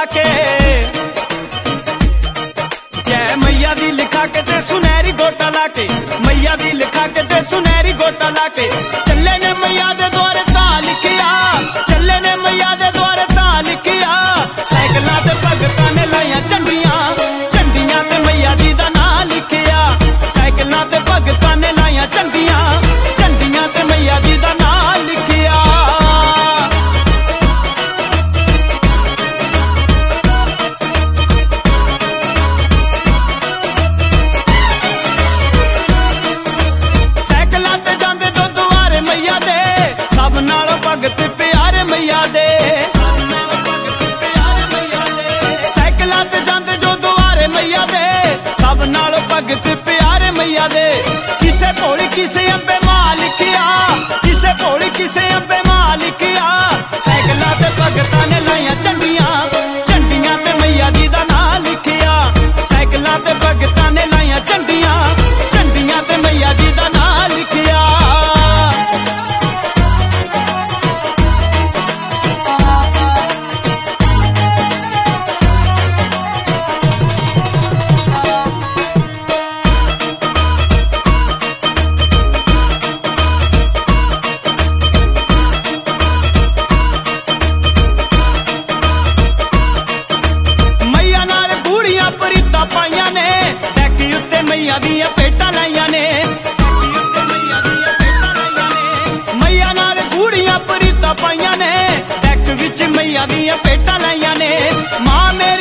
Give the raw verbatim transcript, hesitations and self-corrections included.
ला के, जय मैया दी लिखा के ते सुनहरी गोटा ला के, मैया दी लिखा के ते सुनहरी गोटा ला के, चले ने मैया दे द्वारे ता लिखिया, चले ने मैया दे द्वारे ता लिखिया, साइकिलां ते भगतां ने लाइया झंडियां, झंडियां ते मैया दी दा नां लिखिया, साइकिलां ते भगतां ने लाइया झंडियां, झंडियां ते मैया दी दा नां लिखिया। साइकिलां ते जांदे दो दुआरे मैया दे, सब नालों भगत प्यारे मैया दे, साइकिलां ते जांदे जो दुआरे मैया दे, सब नालों भगत प्यारे मैया दे, किसे भोली किसे अंबे मां लिखिया, किसे भोली किसे अंबे मां लिखिया, साइकिलां ते भगतां ने लाइया झंडियां, झंडियां ते मैया दी दा नां लिखिया, साइकिलां ते भगतां ने लाइया झंडियां, झंडियां ते मैया दी दा नां लिखिया। पाइया ने डैकी उत्ते मैया दियां पेटां लाइया ने, मैया नाल गूड़ियां परीतां पाइया ने, डैक विच मैया दियां पेटां लाइया ने, मां मेरी